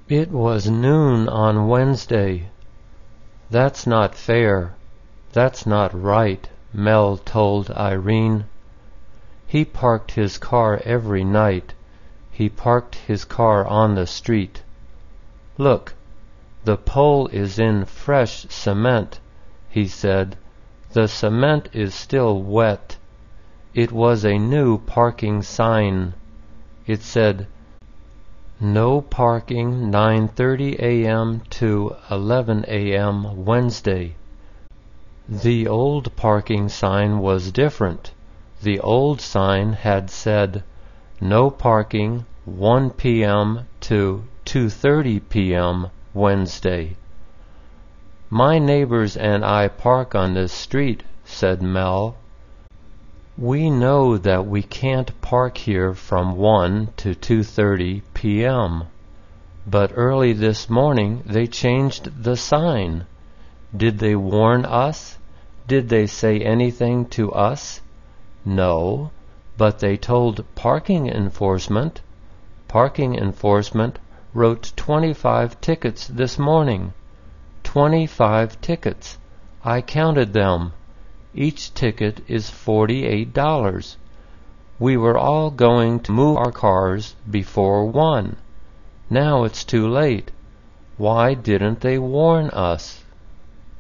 It was noon on Wednesday. That's not fair. That's not right, Mel told Irene. He parked his car every night. He parked his car on the street. Look, the pole is in fresh cement, he said. The cement is still wet. It was a new parking sign. It said, "No parking 9:30 a.m. to 11 a.m. Wednesday." The old parking sign was different. The old sign had said, "No parking 1 p.m. to 2:30 p.m. Wednesday." "My neighbors and I park on this street," said Mel. "We know that we can't park here from 1 to 2:30 p.m. But early this morning they changed the sign. Did they warn us? Did they say anything to us? No, but they told parking enforcement. Parking enforcement wrote 25 tickets this morning. 25 tickets. I counted them. Each ticket is $48. We were all going to move our cars before 1. Now it's too late. Why didn't they warn us?"